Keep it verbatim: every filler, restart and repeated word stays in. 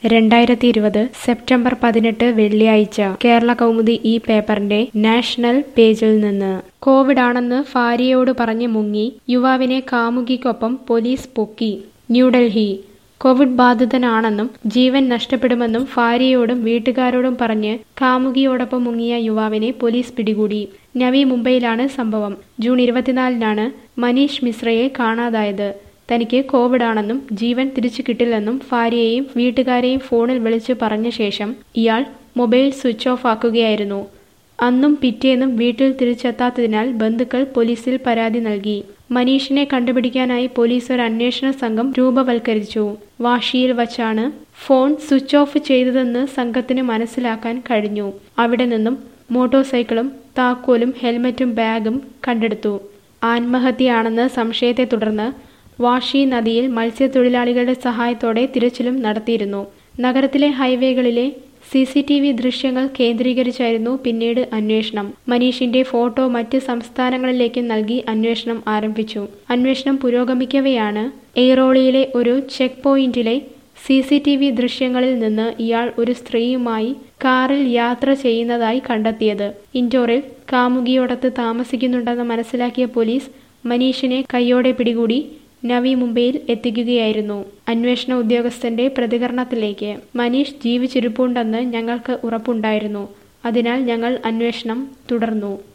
രണ്ടായിരത്തി ഇരുപത് സെപ്റ്റംബർ പതിനെട്ട് വെള്ളിയാഴ്ച കേരള കൗമുദി ഈ പേപ്പറിന്റെ നാഷണൽ പേജിൽ നിന്ന് കോവിഡ് ആണെന്ന് ഭാര്യയോട് പറഞ്ഞ് മുങ്ങി യുവാവിനെ കാമുകിക്കൊപ്പം പോലീസ് പൊക്കി. ന്യൂഡൽഹി കോവിഡ് ബാധിതനാണെന്നും ജീവൻ നഷ്ടപ്പെടുമെന്നും ഭാര്യയോടും വീട്ടുകാരോടും പറഞ്ഞ് കാമുകിയോടൊപ്പം മുങ്ങിയ യുവാവിനെ പോലീസ് പിടികൂടി. നവി മുംബൈയിലാണ് സംഭവം. ജൂൺ ഇരുപത്തിനാലിനാണ് മനീഷ് മിശ്രയെ കാണാതായത്. തനിക്ക് കോവിഡ് ആണെന്നും ജീവൻ തിരിച്ചു കിട്ടില്ലെന്നും ഭാര്യയെയും വീട്ടുകാരെയും ഫോണിൽ വിളിച്ചു പറഞ്ഞ ശേഷം ഇയാൾ മൊബൈൽ സ്വിച്ച് ഓഫ് ആക്കുകയായിരുന്നു. അന്നും പിറ്റേന്നും വീട്ടിൽ തിരിച്ചെത്താത്തതിനാൽ ബന്ധുക്കൾ പോലീസിൽ പരാതി നൽകി. മനീഷിനെ കണ്ടുപിടിക്കാനായി പോലീസ് ഒരു അന്വേഷണ സംഘം രൂപവൽക്കരിച്ചു. വാശിയിൽ വച്ചാണ് ഫോൺ സ്വിച്ച് ഓഫ് ചെയ്തതെന്ന് സംഘത്തിന് മനസ്സിലാക്കാൻ കഴിഞ്ഞു. അവിടെ നിന്നും മോട്ടോർ സൈക്കിളും താക്കോലും ഹെൽമറ്റും ബാഗും കണ്ടെടുത്തു. ആത്മഹത്യയാണെന്ന് സംശയത്തെ തുടർന്ന് വാഷി നദിയിൽ മത്സ്യത്തൊഴിലാളികളുടെ സഹായത്തോടെ തിരച്ചിലും നടത്തിയിരുന്നു. നഗരത്തിലെ ഹൈവേകളിലെ സി സി ടി വി ദൃശ്യങ്ങൾ കേന്ദ്രീകരിച്ചായിരുന്നു പിന്നീട് അന്വേഷണം. മനീഷിന്റെ ഫോട്ടോ മറ്റ് സംസ്ഥാനങ്ങളിലേക്കും നൽകി അന്വേഷണം ആരംഭിച്ചു. അന്വേഷണം പുരോഗമിക്കവെയാണ് എയ്റോളിയിലെ ഒരു ചെക്ക് പോയിന്റിലെ സി സി ടി വി ദൃശ്യങ്ങളിൽ നിന്ന് ഇയാൾ ഒരു സ്ത്രീയുമായി കാറിൽ യാത്ര ചെയ്യുന്നതായി കണ്ടെത്തിയത്. ഇൻഡോറിൽ കാമുകിയോടൊത്ത് താമസിക്കുന്നുണ്ടെന്ന് മനസ്സിലാക്കിയ പോലീസ് മനീഷിനെ കൈയോടെ പിടികൂടി നവി മുംബൈയിൽ എത്തിക്കുകയായിരുന്നു. അന്വേഷണ ഉദ്യോഗസ്ഥന്റെ പ്രതികരണത്തിലേക്ക് മനീഷ് ജീവിച്ചിരിപ്പുണ്ടെന്ന് ഞങ്ങൾക്ക് ഉറപ്പുണ്ടായിരുന്നു. അതിനാൽ ഞങ്ങൾ അന്വേഷണം തുടർന്നു.